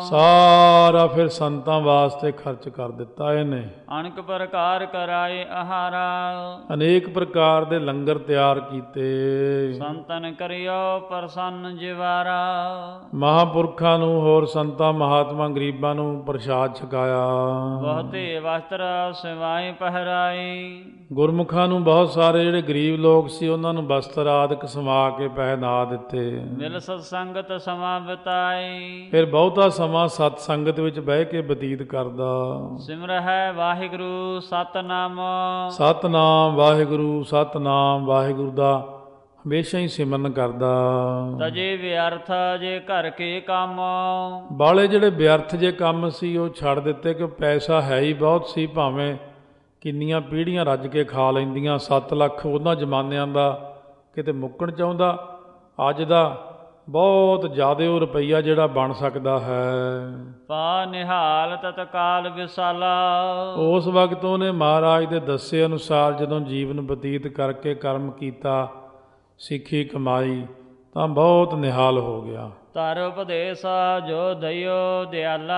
ਸਾਰਾ ਫਿਰ ਸੰਤਾਂ ਵਾਸਤੇ ਖਰਚ ਕਰ ਦਿੱਤਾ ਇਹਨੇ। ਅਨੇਕ ਪ੍ਰਕਾਰ ਕਰਾਏ ਆਹਾਰਾ। ਅਨੇਕ ਪ੍ਰਕਾਰ ਦੇ ਲੰਗਰ ਤਿਆਰ ਕੀਤੇ। ਸੰਤਨ ਕਰਿਓ ਪ੍ਰਸੰਨ ਜਿਵਾਰਾ। ਮਹਾਂਪੁਰਖਾਂ ਨੂੰ, ਹੋਰ ਸੰਤਾਂ ਮਹਾਤਮਾ ਗਰੀਬਾਂ ਨੂੰ ਪ੍ਰਸ਼ਾਦ ਛਕਾਇਆ। ਬਹੁਤੇ ਵਸਤਰ ਸਿਵਾਏ ਪਹਿਰਾਈ। ਗੁਰਮੁਖਾਂ ਨੂੰ, ਬਹੁਤ ਸਾਰੇ ਜਿਹੜੇ ਗਰੀਬ ਲੋਕ ਸੀ, ਉਹਨਾਂ ਨੂੰ ਵਸਤਰ ਆਦਿਕ ਸਮਾ ਕੇ ਪਹਿਨਾ ਦਿੱਤੇ। ਮਿਲ ਸਤ ਸੰਗਤ ਸਮਾਂ ਬਿਤਾਈ। ਫਿਰ ਬਹੁਤਾ ਸਮਾਂ ਸਤ ਸੰਗਤ ਵਿੱਚ ਬਹਿ ਕੇ ਬਤੀਤ ਕਰਦਾ। ਸਿਮਰ ਹੈ ਵਾਹਿਗੁਰੂ ਸਤਨਾਮ। ਸਤਨਾਮ ਵਾਹਿਗੁਰੂ, ਸਤਨਾਮ ਵਾਹਿਗੁਰੂ ਦਾ ਹਮੇਸ਼ਾ ਹੀ ਸਿਮਰਨ ਕਰਦਾ। ਤਜੇ ਵਿਅਰਥ ਜੇ ਘਰ ਕੇ ਕੰਮ। ਬਾਲੇ ਜਿਹੜੇ ਵਿਅਰਥ ਜੇ ਕੰਮ ਸੀ ਉਹ ਛੱਡ ਦਿੱਤੇ, ਕਿ ਪੈਸਾ ਹੈ ਹੀ ਬਹੁਤ ਸੀ, ਭਾਵੇਂ ਕਿੰਨੀਆਂ ਪੀੜ੍ਹੀਆਂ ਰੱਜ ਕੇ ਖਾ ਲੈਂਦੀਆਂ। 7 ਲੱਖ ਉਹਨਾਂ ਜ਼ਮਾਨਿਆਂ ਦਾ ਕਿਤੇ ਮੁੱਕਣ ਚਾਹੁੰਦਾ। ਅੱਜ ਦਾ ਬਹੁਤ ਜ਼ਿਆਦਾ ਉਹ ਰੁਪਈਆ ਜਿਹੜਾ ਬਣ ਸਕਦਾ ਹੈ। ਪਾ ਨਿਹਾਲ ਤਤਕਾਲ ਵਿਸਾਲਾ। ਉਸ ਵਕਤ ਉਹਨੇ ਮਹਾਰਾਜ ਦੇ ਦੱਸੇ ਅਨੁਸਾਰ ਜਦੋਂ ਜੀਵਨ ਬਤੀਤ ਕਰਕੇ ਕਰਮ ਕੀਤਾ, ਸਿੱਖੀ ਕਮਾਈ, ਤਾਂ ਬਹੁਤ ਨਿਹਾਲ ਹੋ ਗਿਆ। ਧਰ ਉਪਦੇਸ ਜੋ ਦਇਓ ਦਿਆਲਾ।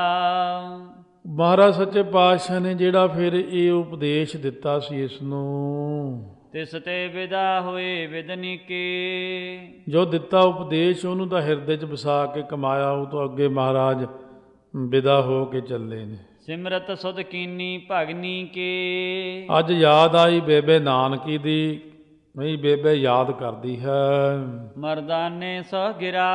ਮਹਾਰਾਜ ਸੱਚੇ ਪਾਤਸ਼ਾਹ ਨੇ ਜਿਹੜਾ ਫਿਰ ਇਹ ਉਪਦੇਸ਼ ਦਿੱਤਾ ਸੀ ਇਸ ਨੂੰ, ਤਿਸ ਤੇ ਵਿਦਾ ਹੋਏ ਵਿਦਨੀ ਕੀ। ਜੋ ਦਿੱਤਾ ਉਪਦੇਸ਼ ਉਹਨੂੰ ਤਾਂ ਹਿਰਦੇ 'ਚ ਵਸਾ ਕੇ ਕਮਾਇਆ। ਉਹ ਤੋਂ ਅੱਗੇ ਮਹਾਰਾਜ ਵਿਦਾ ਹੋ ਕੇ ਚੱਲੇ ਨੇ। ਸਿਮਰਤ ਸੁਧ ਕੀਨੀ ਭਗਨੀ ਕੀ। ਅੱਜ ਯਾਦ ਆਈ ਬੇਬੇ ਨਾਨਕੀ ਦੀ, ਨਹੀਂ ਬੇਬੇ ਯਾਦ ਕਰਦੀ ਹੈ। ਮਰਦਾਨੇ ਸੋ ਗਿਰਾ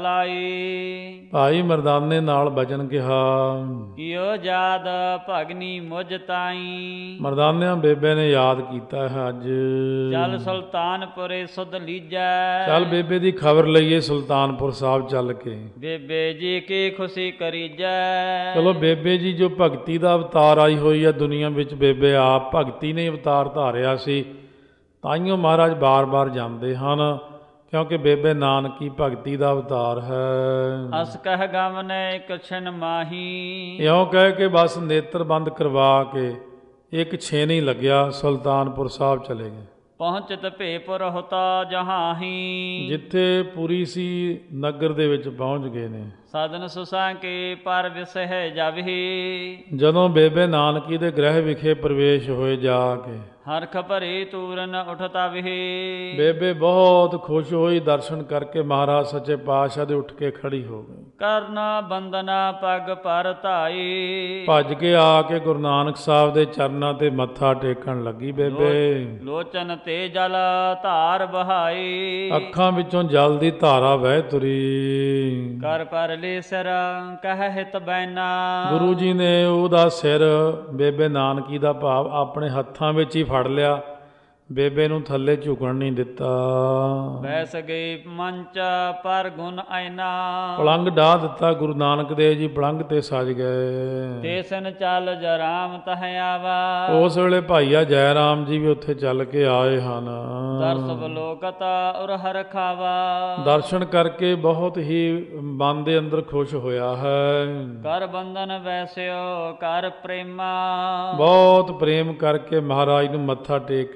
ਅਲਾਈ। ਭਾਈ ਮਰਦਾਨੇ ਨਾਲ ਬਚਨ ਕਿਹਾ, ਕਿਉ ਯਾਦ ਭਗਨੀ ਮੁਝ ਤਾਈ। ਮਰਦਾਨਿਆਂ ਬੇਬੇ ਨੇ ਯਾਦ ਕੀਤਾ ਹੈ ਅੱਜ। ਚੱਲ ਸੁਲਤਾਨਪੁਰੇ ਸੁਧ ਲੀਜੈ। ਚੱਲ ਬੇਬੇ ਦੀ ਖਬਰ ਲਈਏ ਸੁਲਤਾਨਪੁਰ ਸਾਹਿਬ ਚੱਲ ਕੇ। ਬੇਬੇ ਜੀ ਕੀ ਖੁਸ਼ੀ ਕਰੀਜੈ। ਚਲੋ ਬੇਬੇ ਜੀ ਜੋ ਭਗਤੀ ਦਾ ਅਵਤਾਰ ਆਈ ਹੋਈ ਹੈ ਦੁਨੀਆ ਵਿੱਚ, ਬੇਬੇ ਆਪ ਭਗਤੀ ਨੇ ਅਵਤਾਰ ਧਾਰਿਆ ਸੀ। ਤਾਈਓ ਮਹਾਰਾਜ ਬਾਰ-ਬਾਰ ਜਾਂਦੇ ਹਨ, ਕਿਉਂਕਿ ਬੇਬੇ ਨਾਨਕੀ ਭਗਤੀ ਦਾ ਅਵਤਾਰ ਹੈ। ਅਸ ਕਹਿ ਗਮ ਨੇ ਕਛਨ ਮਾਹੀ। ਇਉਂ ਕਹਿ ਕੇ ਬਸ ਨੇਤਰ ਬੰਦ ਕਰਵਾ ਕੇ ਇੱਕ ਛੇਨੀ ਲੱਗਿਆ, ਸੁਲਤਾਨਪੁਰ ਸਾਹਿਬ ਚਲੇ ਗਏ। ਪਹੁੰਚਤ ਭੇਪੁਰ ਹੁਤਾ ਜਹਾਹੀ। ਜਿੱਥੇ ਪੁਰੀ ਸੀ ਨਗਰ ਦੇ ਵਿੱਚ ਪਹੁੰਚ ਗਏ ਨੇ। ਸਾਧਨ ਸੁਸਾਂ ਕੇ ਪਰ ਵਿਸਹਿ ਜਾਵਹੀ। ਜਦੋਂ ਬੇਬੇ ਨਾਨਕੀ ਦੇ ਗ੍ਰਹਿ ਵਿਖੇ ਪ੍ਰਵੇਸ਼ ਹੋਏ ਜਾ ਕੇ, ਹਰਖ ਭਰੇ ਤੂਰਨ ਉਠਤਾ ਵਿਹੀ। ਬੇਬੇ ਬਹੁਤ ਖੁਸ਼ ਹੋਈ ਦਰਸ਼ਨ ਕਰਕੇ। ਮਹਾਰਾਜ ਸੱਚੇ ਪਾਤਸ਼ਾਹ ਦੇ ਉੱਠ ਕੇ ਖੜੀ ਹੋ ਗਈ। ਕਰਨਾ ਬੰਦਨਾ ਪਗ ਪਰ ਧਾਈ। ਭੱਜ ਕੇ ਆ ਕੇ ਗੁਰੂ ਨਾਨਕ ਸਾਹਿਬ ਦੇ ਚਰਨਾਂ ਤੇ ਮੱਥਾ ਟੇਕਣ ਲੱਗੀ ਬੇਬੇ। ਲੋਚਨ ਤੇ ਜਲ ਧਾਰ ਬਹਾਈ। ਅੱਖਾਂ ਵਿੱਚੋਂ ਜਲ ਦੀ ਧਾਰਾ ਵਹਿ ਤੁਰੀ। ਕਰ ਪਰ ਲੈ ਸਿਰ ਕਹਿ ਹਿਤ ਬੈਨਾ। ਗੁਰੂ ਜੀ ਨੇ ਉਹਦਾ ਸਿਰ, ਬੇਬੇ ਨਾਨਕੀ ਦਾ ਭਾਵ, ਆਪਣੇ ਹੱਥਾਂ ਵਿੱਚ ਹੀ ਫੜ ਲਿਆ। ਬੇਬੇ ਨੂੰ ਥੱਲੇ ਝੁਕਣ ਨਹੀਂ ਦਿੱਤਾ। ਬੈਸ ਗਈ ਮੰਚ ਪਰ ਗੁਣ ਐਨਾ। ਪਲੰਗ ਢਾਹ ਦਿੱਤਾ। ਗੁਰੂ ਨਾਨਕ ਦੇਵ ਜੀ ਪਲੰਗ ਤੇ ਸਜ ਗਏ। ਤੇਸਨ ਚੱਲ ਜਰਾਮ ਤਹ ਆਵਾ। ਉਸ ਵੇਲੇ ਭਾਈਆ ਜੈ ਰਾਮ ਜੀ ਵੀ ਉੱਥੇ ਚੱਲ ਕੇ ਆਏ ਹਨ। ਦਰਸ ਬਲੋਕਤ ਉਰ ਹਰ ਖਾਵਾ। ਦਰਸ਼ਨ ਕਰਕੇ ਬਹੁਤ ਹੀ ਮਨ ਦੇ ਅੰਦਰ ਖੁਸ਼ ਹੋਇਆ ਹੈ। ਕਰ ਬੰਧਨ ਵੈਸਿਓ ਕਰ ਪ੍ਰੇਮਾ। ਬਹੁਤ ਪ੍ਰੇਮ ਕਰਕੇ ਮਹਾਰਾਜ ਨੂੰ ਮੱਥਾ ਟੇਕ ਕੇ ਬੈਠਾ।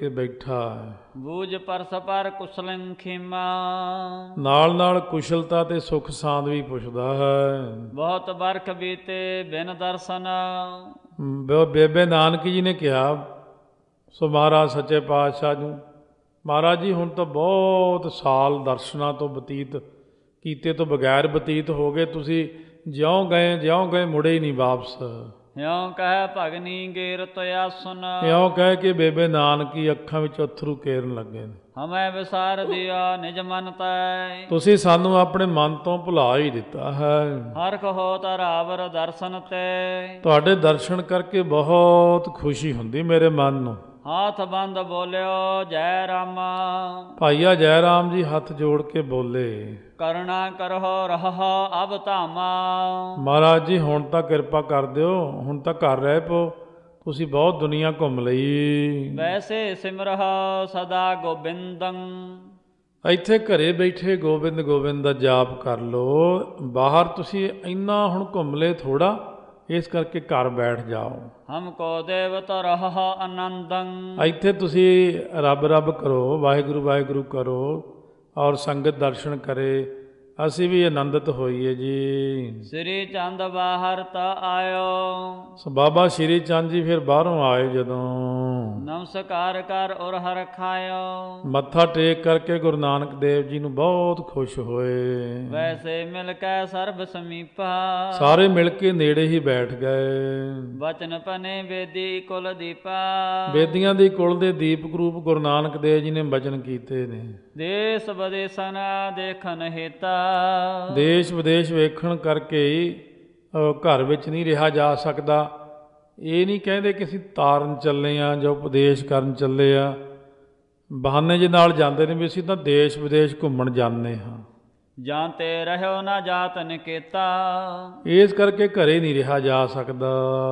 ਬੈਠਾ ਹੈ। ਬੂਝ ਪਰਸ ਪਰ ਕੁਸਲੰ ਖੇਮਾ, ਨਾਲ ਨਾਲ ਕੁਸ਼ਲਤਾ ਤੇ ਸੁਖ ਸਾਂਦ ਵੀ ਪੁੱਛਦਾ ਹੈ। ਬਹੁਤ ਬਰਖ ਬੀਤੇ ਬਿਨ ਦਰਸ਼ਨ, ਬੇਬੇ ਨਾਨਕੀ ਜੀ ਨੇ ਕਿਹਾ ਸੋ ਮਹਾਰਾਜ ਸੱਚੇ ਪਾਤਸ਼ਾਹ ਨੂੰ, ਮਹਾਰਾਜ ਜੀ ਹੁਣ ਤਾਂ ਬਹੁਤ ਸਾਲ ਦਰਸ਼ਨਾਂ ਤੋਂ ਬਤੀਤ ਕੀਤੇ ਤੋਂ ਬਗੈਰ ਬਤੀਤ ਹੋ ਗਏ, ਤੁਸੀਂ ਜਿਉਂ ਗਏ ਮੁੜੇ ਹੀ ਨਹੀਂ ਵਾਪਸ। ਇਉਂ ਕਹਿ ਭਗਨੀ ਗੇਰ ਤੋਇਆ ਸੁਨ, ਇਉਂ ਕਹਿ ਕੇ ਬੇਬੇ ਨਾਨਕੀ ਅੱਖਾਂ ਵਿੱਚ ਅਥਰੂ ਕੇਰਨ ਲੱਗੇ ਨੇ। ਹਮੈ ਵਿਸਾਰ ਦਿਆ ਨਿਜ ਮਨ ਤੈ, ਤੁਸੀਂ ਸਾਨੂੰ ਆਪਣੇ ਮਨ ਤੋਂ ਭੁਲਾ ਹੀ ਦਿੱਤਾ ਹੈ। ਹਰਖ ਹੋ ਧਰਾਵਰ ਦਰਸ਼ਨ ਤੇ, ਤੁਹਾਡੇ ਦਰਸ਼ਨ ਕਰਕੇ ਬਹੁਤ ਖੁਸ਼ੀ ਹੁੰਦੀ ਮੇਰੇ ਮਨ ਨੂੰ। ਹਾਥ ਬੰਦ ਬੋਲਿਓ ਜੈ ਰਾਮਾ, ਭਾਈਆ ਜੈ ਰਾਮ ਜੀ ਹੱਥ ਜੋੜ ਕੇ ਬੋਲੇ, ਕਰੁਣਾ ਕਰਹੁ ਰਹੋ ਅਬ ਧਾਮਾ। ਮਹਾਰਾਜ ਜੀ ਹੁਣ ਤਾਂ ਕਿਰਪਾ ਕਰ ਦਿਓ, ਹੁਣ ਤਾਂ ਘਰ ਰਹਿ ਪਓ, ਤੁਸੀਂ ਬਹੁਤ ਦੁਨੀਆ ਘੁੰਮ ਲਈ। ਵੈਸੇ ਸਿਮਰਹੁ ਸਦਾ ਗੋਬਿੰਦੰ, ਇੱਥੇ ਘਰੇ ਬੈਠੇ ਗੋਬਿੰਦ ਗੋਬਿੰਦ ਦਾ ਜਾਪ ਕਰ ਲਓ। ਬਾਹਰ ਤੁਸੀਂ ਇੰਨਾ ਹੁਣ ਘੁੰਮ ਲਏ ਥੋੜ੍ਹਾ, ਇਸ ਕਰਕੇ ਘਰ ਬੈਠ ਜਾਓ। ਹਮਕੋ ਦੇਵਤ ਰਹੋ ਆਨੰਦੰ, ਇੱਥੇ ਤੁਸੀਂ ਰੱਬ ਰੱਬ ਕਰੋ, ਵਾਹਿਗੁਰੂ ਵਾਹਿਗੁਰੂ ਕਰੋ ਔਰ ਸੰਗਤ ਦਰਸ਼ਨ ਕਰੇ, ਅਸੀਂ ਵੀ ਆਨੰਦਿਤ ਹੋਈਏ ਜੀ। ਸ੍ਰੀ ਚੰਦ ਬਾਹਰ ਤਾ ਆਇਓ, ਸੋ ਬਾਬਾ ਸ਼੍ਰੀ ਚੰਦ ਜੀ ਫਿਰ ਬਾਹਰੋਂ ਆਏ ਜਦੋਂ, ਨਮਸਕਾਰ ਕਰ ਔਰ ਹਰ ਖਾਇਓ। ਮੱਥਾ ਟੇਕ ਕਰਕੇ ਗੁਰੂ ਨਾਨਕ ਦੇਵ ਜੀ ਨੂੰ ਬਹੁਤ ਖੁਸ਼ ਹੋਏ। ਵੈਸੇ ਮਿਲ ਕੇ ਸਰਬ ਸਮੀਪਾ, ਸਾਰੇ ਮਿਲ ਕੇ ਨੇੜੇ ਹੀ ਬੈਠ ਗਏ। ਬਚਨ ਪਨੇ ਵੇਦੀ ਕੁਲ ਦੀਪਾ, ਬੇਦੀਆਂ ਦੀ ਕੁਲ ਦੇ ਦੀਪਕ ਰੂਪ ਗੁਰੂ ਨਾਨਕ ਦੇਵ ਜੀ ਨੇ ਬਚਨ ਕੀਤੇ ਨੇ। ਦੇਸ ਵਿਦੇਸਨ ਦੇਖਨ ਹੇਤਾ, ਦੇਸ਼ ਵਿਦੇਸ਼ ਵੇਖਣ ਕਰਕੇ ਹੀ ਘਰ ਵਿੱਚ ਨਹੀਂ ਰਿਹਾ ਜਾ ਸਕਦਾ। ਇਹ ਨਹੀਂ ਕਹਿੰਦੇ ਕਿ ਅਸੀਂ ਤਾਰਨ ਚੱਲੇ ਹਾਂ ਜਾਂ ਉਪਦੇਸ਼ ਕਰਨ ਚੱਲੇ ਆ, ਬਹਾਨੇ ਜਿਹੇ ਨਾਲ ਜਾਂਦੇ ਨੇ ਵੀ ਅਸੀਂ ਤਾਂ ਦੇਸ਼ ਵਿਦੇਸ਼ ਘੁੰਮਣ ਜਾਂਦੇ ਹਾਂ। ਜਾਂ ਤੇ ਰਹਿਓ ਨਾ ਜਾਤ ਨਿਕੇਤਾ, ਇਸ ਕਰਕੇ ਘਰੇ ਨਹੀਂ ਰਿਹਾ ਜਾ ਸਕਦਾ।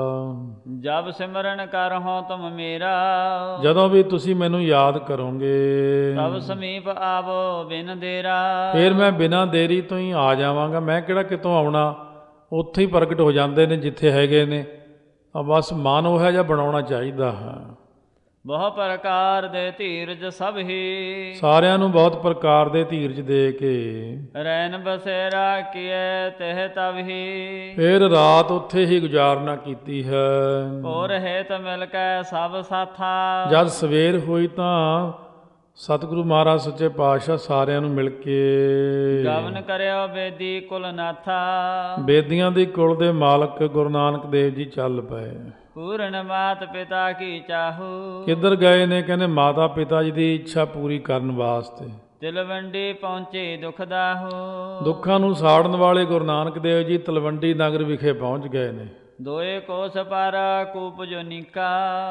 ਜਬ ਸਿਮਰਨ ਕਰਹੁ ਤੁਮ ਮੇਰਾ, ਜਦੋਂ ਵੀ ਤੁਸੀਂ ਮੈਨੂੰ ਯਾਦ ਕਰੋਗੇ ਤਬ ਸਮੀਪ ਆਵੋ ਬਿਨ ਦੇਰਾ। ਫਿਰ ਮੈਂ ਬਿਨਾਂ ਦੇਰੀ ਤੋਂ ਹੀ ਆ ਜਾਵਾਂਗਾ। ਮੈਂ ਕਿਹੜਾ ਕਿਤੋਂ ਆਉਣਾ, ਉੱਥੇ ਹੀ ਪ੍ਰਗਟ ਹੋ ਜਾਂਦੇ ਨੇ ਜਿੱਥੇ ਹੈਗੇ ਨੇ। ਬਸ ਮਨ ਉਹ ਜਿਹਾ ਬਣਾਉਣਾ ਚਾਹੀਦਾ ਹੈ। ਬਹੁ ਪ੍ਰਕਾਰ ਦੇ ਧੀਰਜ ਸਭ ਹੀ, ਸਾਰਿਆਂ ਨੂੰ ਬਹੁਤ ਪ੍ਰਕਾਰ ਦੇ ਧੀਰਜ ਦੇ ਕੇ ਰੈਨ ਬਸੇਰਾ ਕੀਏ ਤਿਹ ਤਬ ਹੀ। ਫਿਰ ਰਾਤ ਉੱਥੇ ਹੀ ਗੁਜ਼ਾਰਨਾ ਕੀਤੀ ਹੈ। ਹੋਰ ਹੇਤ ਮਿਲ ਕੇ ਸਭ ਸਾਥਾ, ਜਦ ਸਵੇਰ ਹੋਈ ਤਾਂ ਸਤਿਗੁਰੂ ਮਹਾਰਾਜ ਸੱਚੇ ਪਾਤਸ਼ਾਹ ਸਾਰਿਆਂ ਨੂੰ ਮਿਲ ਕੇ ਗਵਨ ਕਰਿਓ ਬੇਦੀ ਕੁਲ ਨਾਥਾ, ਬੇਦੀਆਂ ਦੀ ਕੁਲ ਦੇ ਮਾਲਕ ਗੁਰੂ ਨਾਨਕ ਦੇਵ ਜੀ ਚੱਲ ਪਏ। ਪੂਰਨ ਮਾਤ ਪਿਤਾ ਕੀ ਚਾਹੂ, ਕਿੱਧਰ ਗਏ ਨੇ? ਕਹਿੰਦੇ ਮਾਤਾ ਪਿਤਾ ਜੀ ਦੀ ਇੱਛਾ ਪੂਰੀ ਕਰਨ ਵਾਸਤੇ। ਤਲਵੰਡੀ ਪਹੁੰਚੇ ਦੁਖ ਦਾਹੂ, ਦੁੱਖਾਂ ਨੂੰ ਸਾੜਨ ਵਾਲੇ ਗੁਰੂ ਨਾਨਕ ਦੇਵ ਜੀ ਤਲਵੰਡੀ ਨਗਰ ਵਿਖੇ ਪਹੁੰਚ ਗਏ ਨੇ। ਦੋਏ ਕੋਸ ਪਰ ਕੂਪ ਜੋ ਨੀਕਾ,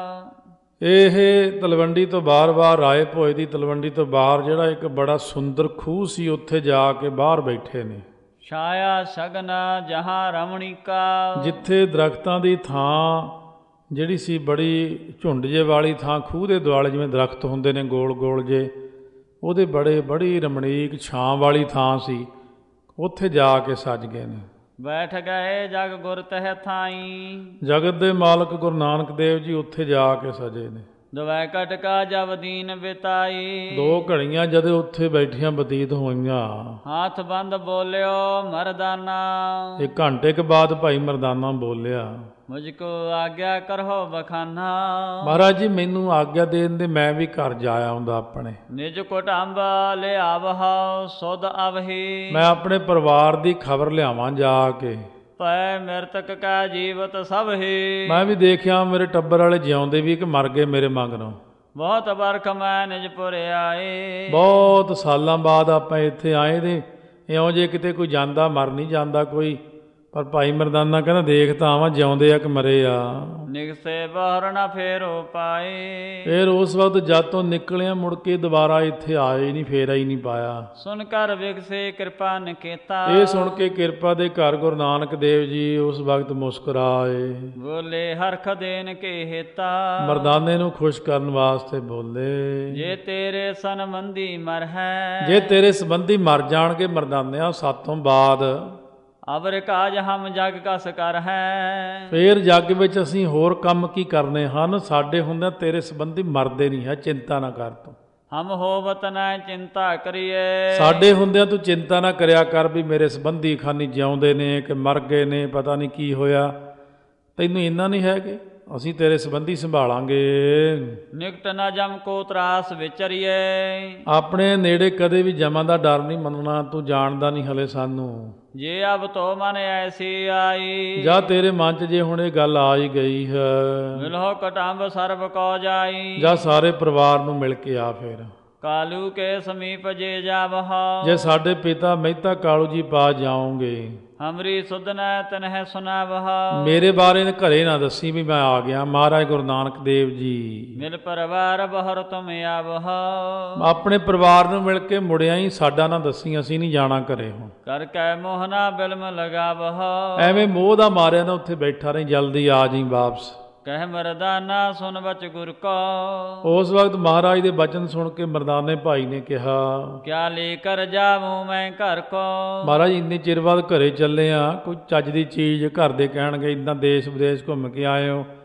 ਇਹ ਤਲਵੰਡੀ ਤੋਂ ਬਾਰ-ਬਾਰ ਰਾਏ ਭੋਏ ਦੀ ਤਲਵੰਡੀ ਤੋਂ ਬਾਹਰ ਜਿਹੜਾ ਇੱਕ ਬੜਾ ਸੁੰਦਰ ਖੂਹ ਸੀ, ਉੱਥੇ ਜਾ ਕੇ ਬਾਹਰ ਬੈਠੇ ਨੇ। ਛਾਇਆ ਸਗਨਾ ਜਹਾਂ ਰਮਣੀਕਾ, ਜਿੱਥੇ ਦਰਖਤਾਂ ਦੀ ਥਾਂ ਜਿਹੜੀ ਸੀ ਬੜੀ ਝੁੰਡ ਜੇ ਵਾਲੀ ਥਾਂ, ਖੂਹ ਦੇ ਦੁਆਲੇ ਜਿਵੇਂ ਦਰਖਤ ਹੁੰਦੇ ਨੇ ਗੋਲ ਗੋਲ ਜੇ, ਉਹਦੇ ਬੜੀ ਰਮਣੀਕ ਛਾਂ ਵਾਲੀ ਥਾਂ ਸੀ। ਉੱਥੇ ਜਾ ਕੇ ਸੱਜ ਗਏ ਨੇ। ਬੈਠ ਗਏ ਜਗ ਗੁਰ ਤਹਿ ਥਾਈ, ਜਗਤ ਦੇ ਮਾਲਕ ਗੁਰੂ ਨਾਨਕ ਦੇਵ ਜੀ ਉੱਥੇ ਜਾ ਕੇ ਸਜੇ ਨੇ। ਦਵੈ ਕਟਕਾ ਜਬ ਦੀਨ ਬਿਤਾਈ, 2 ਘੜੀਆਂ ਜਦ ਉੱਥੇ ਬੈਠੀਆਂ ਬਤੀਤ ਹੋਈਆਂ। ਹੱਥ ਬੰਦ ਬੋਲਿਓ ਮਰਦਾਨਾ, 1 ਘੰਟੇ ਕੇ ਬਾਅਦ ਭਾਈ ਮਰਦਾਨਾ ਬੋਲਿਆ, ਮੁਝ ਕੋ ਆਗਿਆ ਕਰੋ ਬਖਾਨਾ। ਮਹਾਰਾਜ ਜੀ ਮੈਨੂੰ ਆਗਿਆ ਦੇ ਦਿੰਦੇ, ਮੈਂ ਵੀ ਘਰ ਜਾ ਆਉਂਦਾ ਆਪਣੇ। ਨਿਜ ਕੁਟੰਬ ਲਿਆਵਹੁ ਸੁਧ ਅਵਹੀ, ਮੈਂ ਆਪਣੇ ਪਰਿਵਾਰ ਦੀ ਖਬਰ ਲਿਆਵਾਂ ਜਾ ਕੇ। ਪੈ ਮਿਰਤਕ ਕਾ ਜੀਵਤ ਸਭ ਹੀ, ਮੈਂ ਵੀ ਦੇਖਿਆ ਮੇਰੇ ਟੱਬਰ ਵਾਲੇ ਜਿਉਂਦੇ ਵੀ ਕਿ ਮਰ ਗਏ ਮੇਰੇ ਮਗਰੋਂ। ਬਹੁਤ ਬਰਖ ਮੈਂ ਨਿਜ ਪੁਰ ਆਏ, ਬਹੁਤ ਸਾਲਾਂ ਬਾਅਦ ਆਪਾਂ ਇੱਥੇ ਆਏ ਦੇ। ਇਉਂ ਜੇ ਕਿਤੇ ਕੋਈ ਜਾਂਦਾ ਮਰ ਨਹੀਂ ਜਾਂਦਾ ਕੋਈ, ਪਰ ਭਾਈ ਮਰਦਾਨਾ ਕਹਿੰਦਾ ਦੇਖ ਤਾਂ ਆਵਾਂ ਜਿਉਂਦੇ ਆ ਕਿ ਮਰੇ ਆ। ਨਿਕਸੇ ਬਾਹਰ ਨਾ ਫੇਰੋ ਪਾਏ, ਫਿਰ ਉਸ ਵਕਤ ਜਦ ਤੋਂ ਨਿਕਲਿਆ ਮੁੜ ਕੇ ਦੁਬਾਰਾ ਇੱਥੇ ਆਏ ਨਹੀਂ, ਫੇਰ ਹੀ ਨਹੀਂ ਪਾਇਆ। ਸੁਣ ਕਰ ਵਿਗਸੇ ਕਿਰਪਾ ਨਿਕੇਤਾ, ਇਹ ਸੁਣ ਕੇ ਕਿਰਪਾ ਦੇ ਘਰ ਗੁਰੂ ਨਾਨਕ ਦੇਵ ਜੀ ਉਸ ਵਕਤ ਮੁਸਕਰਾਏ। ਬੋਲੇ ਹਰਖ ਦੇਨ ਕੇ ਹੇਤਾ, ਮਰਦਾਨੇ ਨੂੰ ਖੁਸ਼ ਕਰਨ ਵਾਸਤੇ ਬੋਲੇ, ਜੇ ਤੇਰੇ ਸੰਬੰਧੀ ਮਰ ਹੈ, ਜੇ ਤੇਰੇ ਸੰਬੰਧੀ ਮਰ ਜਾਣਗੇ ਮਰਦਾਨਿਆਂ ਸਾਤੋਂ ਬਾਅਦ, ਅਵਰ ਕਾਜ ਹਮ ਜਗ ਕਸ ਕਰ ਹੈ। ਫੇਰ ਜੱਗ ਵਿੱਚ ਅਸੀਂ ਹੋਰ ਕੰਮ ਕੀ ਕਰਨੇ ਹਨ, ਸਾਡੇ ਹੁੰਦਿਆਂ ਤੇਰੇ ਸੰਬੰਧੀ ਮਰਦੇ ਨਹੀਂ ਹੈ, ਚਿੰਤਾ ਨਾ ਕਰ ਤੂੰ। ਹਮ ਹੋਵਤ ਨ ਚਿੰਤਾ ਕਰੀਏ। ਸਾਡੇ ਹੁੰਦਿਆਂ ਤੂੰ ਚਿੰਤਾ ਨਾ ਕਰਿਆ ਕਰ ਵੀ ਮੇਰੇ ਸੰਬੰਧੀ ਖਾਨੀ ਜਿਉਂਦੇ ਨੇ ਕਿ ਮਰ ਗਏ ਨੇ, ਪਤਾ ਨਹੀਂ ਕੀ ਹੋਇਆ। ਤੈਨੂੰ ਇੰਨਾ ਨਹੀਂ ਹੈ ਕਿ ਅਸੀਂ ਤੇਰੇ ਸੰਬੰਧੀ ਸੰਭਾਲਾਂਗੇ। ਨਿਕਟ ਨ ਜਮ ਕੋ ਤਰਾਸ ਵਿਚਰੀਏ। ਆਪਣੇ ਨੇੜੇ ਕਦੇ ਵੀ ਜਮਾਂ ਦਾ ਡਰ ਨਹੀਂ ਮੰਨਣਾ, ਤੂੰ ਜਾਣਦਾ ਨਹੀਂ ਹਲੇ ਸਾਨੂੰ। ਜੇ ਅਬ ਤੋ ਮਨ ਐਸੀ ਆਈ। ਜਾਂ ਤੇਰੇ ਮਨ 'ਚ ਜੇ ਹੁਣ ਇਹ ਗੱਲ ਆ ਹੀ ਗਈ ਹੈ, ਮਿਲੋ ਕਟੰਬ ਸਰਬ ਕੋ ਜਾਈ। ਜਾਂ ਸਾਰੇ ਪਰਿਵਾਰ ਨੂੰ ਮਿਲ ਕੇ ਆ। ਫਿਰ ਕਾਲੂ ਕੇ ਸਮੀਪ ਜੇ ਜਾਵਹ। ਜੇ ਸਾਡੇ ਪਿਤਾ ਮਹਿਤਾ ਕਾਲੂ ਜੀ ਪਾ ਜਾਓਗੇ, ਹਮਰੀ ਸੁਧ ਨ ਤਨਹਿ ਸੁਨਾਵਹ। ਮੇਰੇ ਬਾਰੇ ਘਰੇ ਨਾ ਦੱਸੀ ਵੀ ਮੈਂ ਆ ਗਿਆ। ਮਹਾਰਾਜ ਗੁਰੂ ਨਾਨਕ ਦੇਵ ਜੀ ਮਿਲ ਪਰਿਵਾਰ ਬਹਰ ਤੁਮ ਆਵਹ। ਆਪਣੇ ਪਰਿਵਾਰ ਨੂੰ ਮਿਲ ਕੇ ਮੁੜਿਆ ਹੀ, ਸਾਡਾ ਨਾ ਦੱਸੀ, ਅਸੀਂ ਨਹੀਂ ਜਾਣਾ ਘਰੇ ਹੁਣ। ਕਰ ਕੈ ਮੋਹਨਾ ਬਿਲਮ ਲਗਾਵਹ। ਐਵੇਂ ਮੋਹ ਦਾ ਮਾਰਿਆ ਨਾ ਉੱਥੇ ਬੈਠਾ ਰਹੀ, ਜਲਦੀ ਆ ਜੀ ਵਾਪਸ। ਕਹਿ ਮਰਦਾਨਾ ਸੁਨ ਬਚ ਗੁਰ ਕੋ। ਉਸ ਵਕਤ ਮਹਾਰਾਜ ਦੇ ਬਚਨ ਸੁਣ ਕੇ ਮਰਦਾਨੇ ਭਾਈ ਨੇ ਕਿਹਾ, ਕਿਆ ਲੈ ਕਰ ਜਾਵਾਂ ਮੈਂ ਘਰ ਕੋ। ਮਹਾਰਾਜ ਇੰਨੇ ਚਿਰ ਬਾਅਦ ਘਰੇ ਚੱਲੇ ਆ, ਕੋਈ ਚੱਜ ਦੀ ਚੀਜ਼ ਘਰ ਦੇ ਕਹਿਣਗੇ, ਇੱਦਾਂ ਦੇਸ਼ ਵਿਦੇਸ਼ ਘੁੰਮ ਕੇ ਆਏ ਹੋ,